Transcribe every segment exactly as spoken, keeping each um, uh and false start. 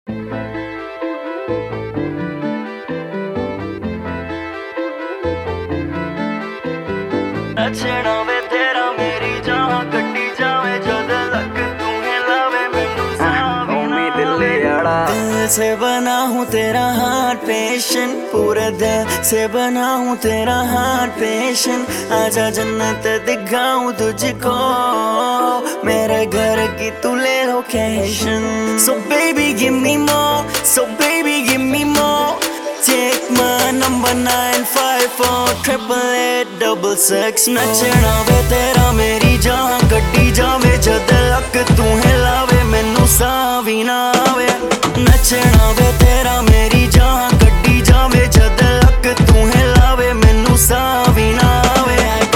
नचना वे तेरा मेरी जहाँ कट्टी जावे जद लग तू हिलावे मैनू सावी ना दिल से बना हूँ तेरा हार्ट पेशेंट, पूरे दिल से बना हूँ तेरा हार्ट पेशेंट। आजा जन्नत दिखाऊं तुझको, मेरे घर की तू ले location. So baby give me more, so baby give me more. Take my number nine five four triple eight double six. नचना वे तेरा मेरी जान गड्डी जावे जद लक तू हिलावे मैनू सावी ना आवे। नचना वे तेरा मेरी जान गड्डी जावे जद लक तू हिलावे मैनू सावी ना आवे।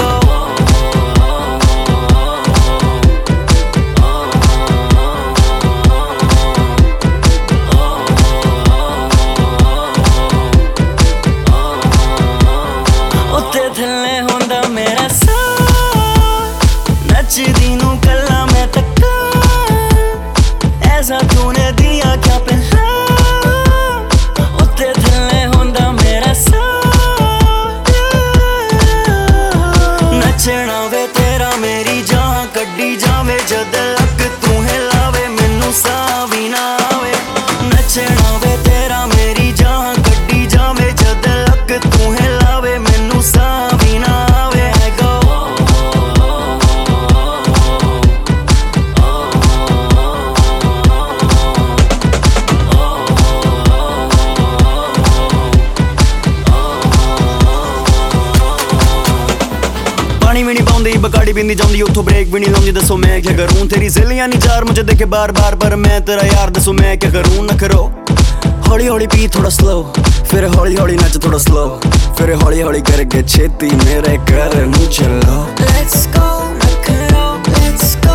थल्ले होंदा मेरा सा नचदी नू कल्ला मैं तक्का, ऐसा तूने दिया क्या पहला। उत्ते थल्ले होंदा मेरा सा नचना वे तेरा मेरी जान कड्डी जावे जद लक तू हिलावे मैनू सावी ना आवे। नचना वे तेरा मेरी जान कड्डी जावे जद लक तू हिलावे मैनू सावी ना आवे। पानी भी नहीं पाउंदी बकाड़ी भी नहीं जाऊंदी, उठो ब्रेक भी नहीं लाऊंदी। दसो मैं क्या करूं, तेरी ज़िलियां नहीं चार मुझे देखे बार बार, पर मैं तेरा यार दसो मैं क्या करूं। न करो हौली हौली पी थोड़ा स्लो, फिर हौली हौली नच थोड़ा स्लो, फिर हौली हौली करके छेती मेरे घर नू चलो। Let's go, न करो, let's go।